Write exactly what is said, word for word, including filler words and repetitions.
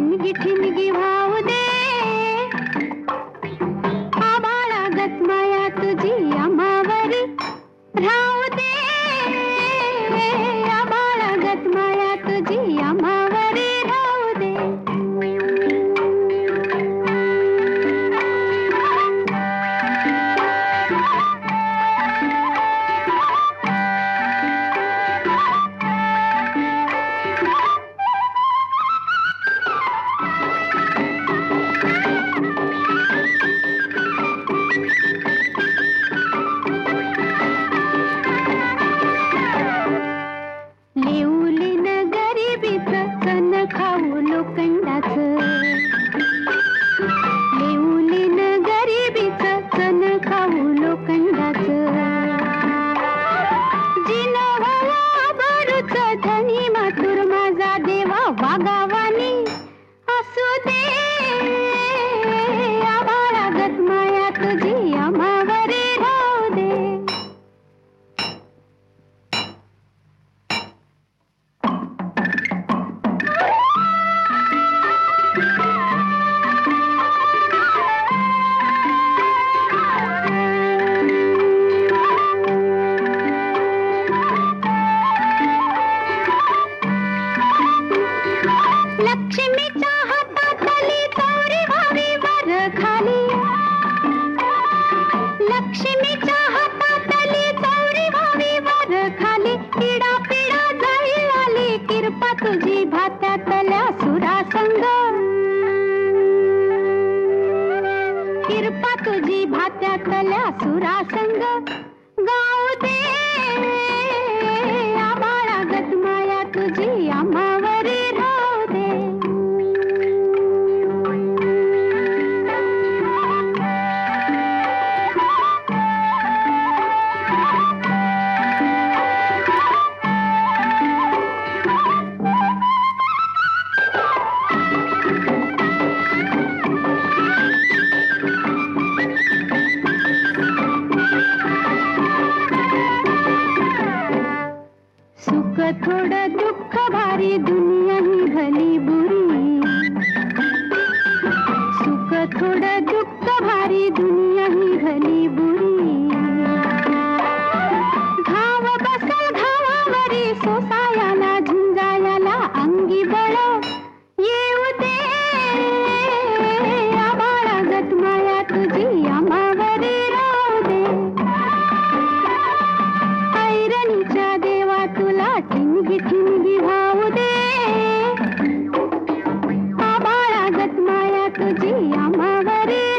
ठिणगी ठिणगी वाहू दे, आबाळागत माया तुझी आम्हावरी राहू दे, आबाळागत माया तुझी आम्हावरी राहू दे. लिवलीन गरिबीचं चण खाऊ लोखंडाचं, लिवलीन गरिबीचं चण खाऊ लोखंडाचं, जिनवाला बरूच धनी मातुर माझा देवा वागावानी असू दे, आभाळागत माया तुझी आम्हावरी राहू दे. लक्ष्मीच्या हातातली चौरी व्हावी वर खाली, लक्ष्मीच्या हातातली चौरी व्हावी वर खाली, पिडा पिडा जाई आली किरपा तुझी भात्यातल्या सुरासंग, किरपा तुझी भात्यातल्या सुरासंग गाऊ दे, आबाळागत माया तुझी आम्हावरी राहू दे. सुख थोडं दुःख भारी दुनिया ही भली बुरी, सुख थोडं दुःख भारी दुनिया ही भली बुरी, घाव बसल घावावरी सोसायाला झुंजायाला अंगी बळ येऊ दे, आबाळागत माया तुझी आम्हावरी राहू दे. ऐरणीच्या देवा तुला ठिणगी ठिणगी वाहू दे, आबाळागत माया तुझी आम्हावरी